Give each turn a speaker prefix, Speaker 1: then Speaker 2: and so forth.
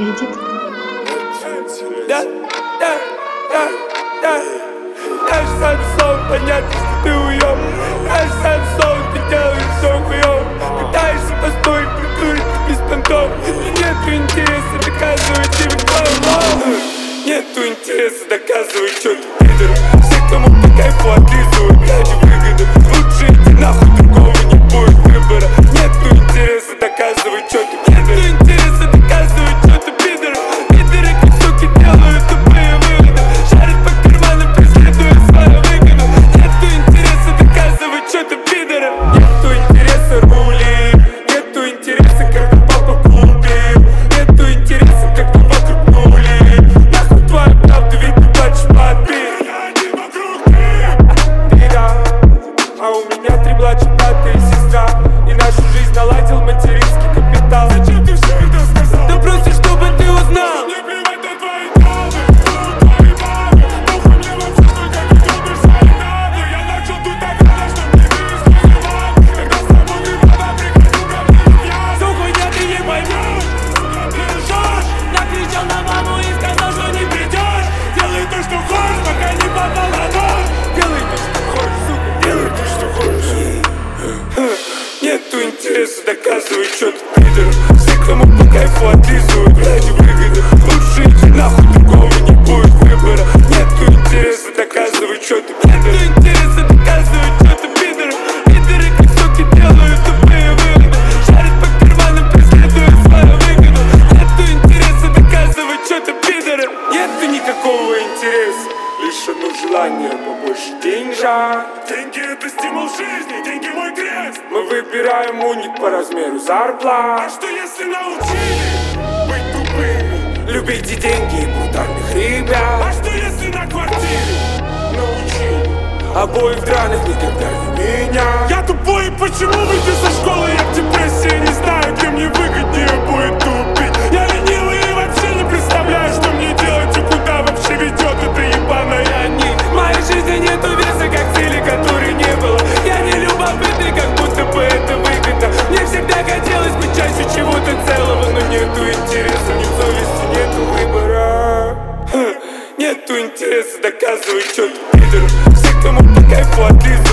Speaker 1: Edit.
Speaker 2: Наш сам сон, понятно, что ты уёб. Наш сам сон, ты делаешь всё хуёв. Пытаешься построить, придурить без понтов. Нету интереса доказывать тебе кто. Нету интереса доказывать, что ты пидор. Все, кому по кайфу отлизывают ради выгоды. Лучше иди нахуй, другого не будет выбора. Нету интереса доказывать, что ты пидор. Нету интереса доказывать, что ты пидор. Пидоры, как суки, делают тупые выводы. Шарят по карманам, преследуя свою выгоду. Нету интереса доказывать, что ты пидор. Нету интереса рули. Нету интереса, как ты папа купил. Нету интереса, как ты вокруг нули. Нахуй твою правду, ведь ты плачешь под бит. Ты да, а у меня 3 младших брата и сестра. И нашу жизнь наладил материнский капитал. Зачем ты все это сказал? Да просто чтобы ты узнал. Мне плевать на твои травы, твои бабы. Похуй мне вообще, сколько ты любишь свои надо. Я начал тут так рано, что мне весь называл. Когда с тобой ты баба, приходил ко мне я. Всю хуйня ты не поймешь. Сука, ты лжешь. Накричал на маму и сказал, что не придешь. Делай то, что хочешь, пока не попал на нож. Делай то, что хочешь, сука, делай то, что хочешь. Нету интереса доказывать, что ты пидор. Все, кому по кайфу отлизывают ради выгоды. Лучше иди нахуй, другого не будет выбора. Нету интереса доказывать, что ты пидор. Нету интереса доказывать, что ты пидор. Пидоры, как суки, делают тупые выводы. Шарят по карманам, преследуя свою выгоду. Нету интереса доказывать, что ты пидор. Нету никакого интереса, лишь одно желание побольше деньжат. Деньги — это стимул жизни, деньги — мой крест. Мы выбираем уник по размеру зарплат. А что если научили быть тупыми? Любите деньги и брутальных ребят. А что если на квартире научили обоих драных никогда не меня? Я тупой, и почему выйти со школы? Я в депрессии, не знаю, где мне выгоднее будет тупить. Я ленивый и вообще не представляю, что мне делать и куда вообще ведет эта ебаная нить. В моей жизни нету веса, как цели, которой не было. Я не любопытный, как будто бы это выгодно. Мне всегда хотелось быть частью чего-то целого, но нету интереса, ни совести, нету выбора. Нету интереса доказывать, что ты пидор. Все, кому по кайфу отлизывают